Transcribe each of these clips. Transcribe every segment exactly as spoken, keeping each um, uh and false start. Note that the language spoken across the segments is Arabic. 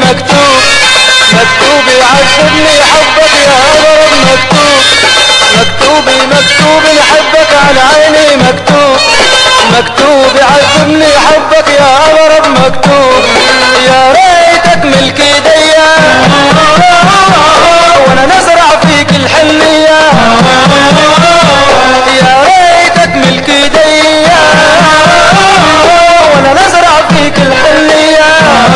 مكتوب مكتوب يعذبني حبك يا غرب مكتوب مكتوب مكتوب حبك على عيني مكتوب مكتوب يعذبني حبك يا غرب مكتوب يا ريتك ملك ايديا وانا نزرع فيك الحنية يا ريتك ملك ايديا وانا نزرع فيك الحنية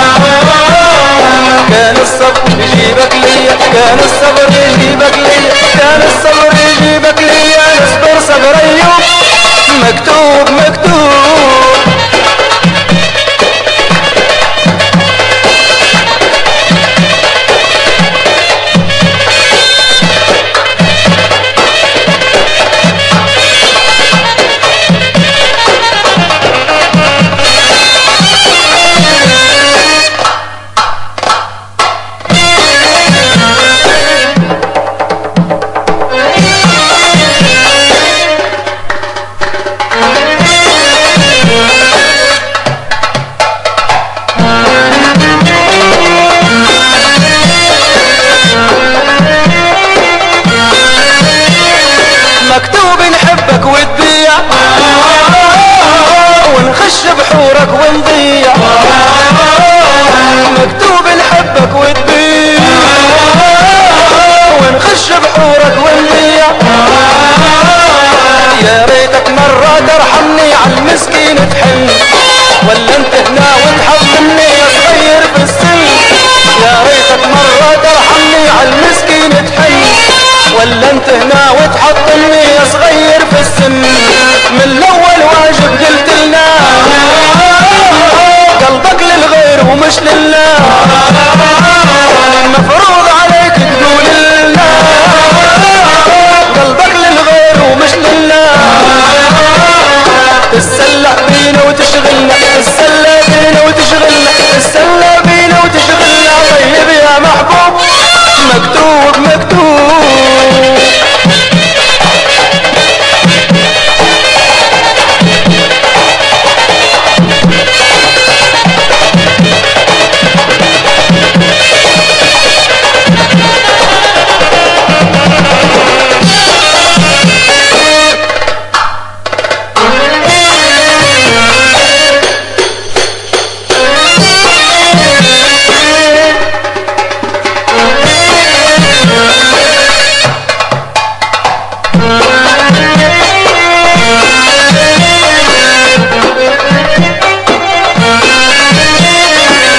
كان الصبر يجيبك ليا كان الصبر يجيبك ليا كان الصبر يجيبك ليا نصبر صبر ايوب مكتوب مكتوب مكتوب نحبك وتبيع ونخش بحورك ونضيع مكتوب نحبك وتبيع ونخش بحورك ونضيع يا ريتك مرة ترحمني عالمسكين تحن ولا انت هنا وتحضني يا صغير بالسن يا ريتك مرة ترحمني عالمسكين تحن ولا انت هنا وتحطني يا صغير في السن من الاول واجب قلت لنا قلبك للغير ومش لله مفروض عليك تقول لنا قلبك للغير ومش لله تتسلى بينا وتشغلنا تتسلى بينا وتشغلنا تتسلى بينا وتشغلنا طيب يا محبوب مكتوب مكتوب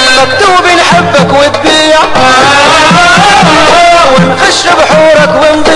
مكتوب نحبك وتبيع ونخش بحورك ونضيع